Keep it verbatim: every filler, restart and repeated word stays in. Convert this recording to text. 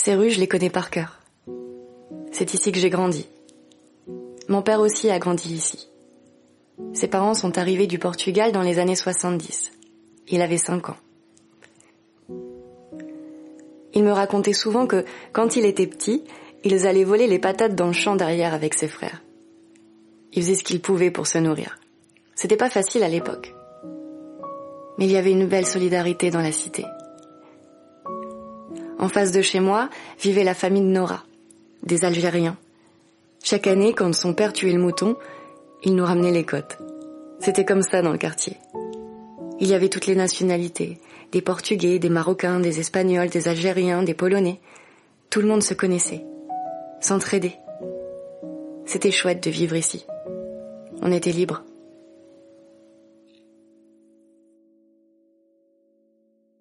Ces rues, je les connais par cœur. C'est ici que j'ai grandi. Mon père aussi a grandi ici. Ses parents sont arrivés du Portugal dans les années soixante-dix. Il avait cinq ans. Il me racontait souvent que, quand il était petit, ils allaient voler les patates dans le champ derrière avec ses frères. Ils faisaient ce qu'ils pouvaient pour se nourrir. C'était pas facile à l'époque. Mais il y avait une belle solidarité dans la cité. En face de chez moi, vivait la famille de Nora, des Algériens. Chaque année, quand son père tuait le mouton, il nous ramenait les côtes. C'était comme ça dans le quartier. Il y avait toutes les nationalités, des Portugais, des Marocains, des Espagnols, des Algériens, des Polonais. Tout le monde se connaissait, s'entraidait. C'était chouette de vivre ici. On était libres.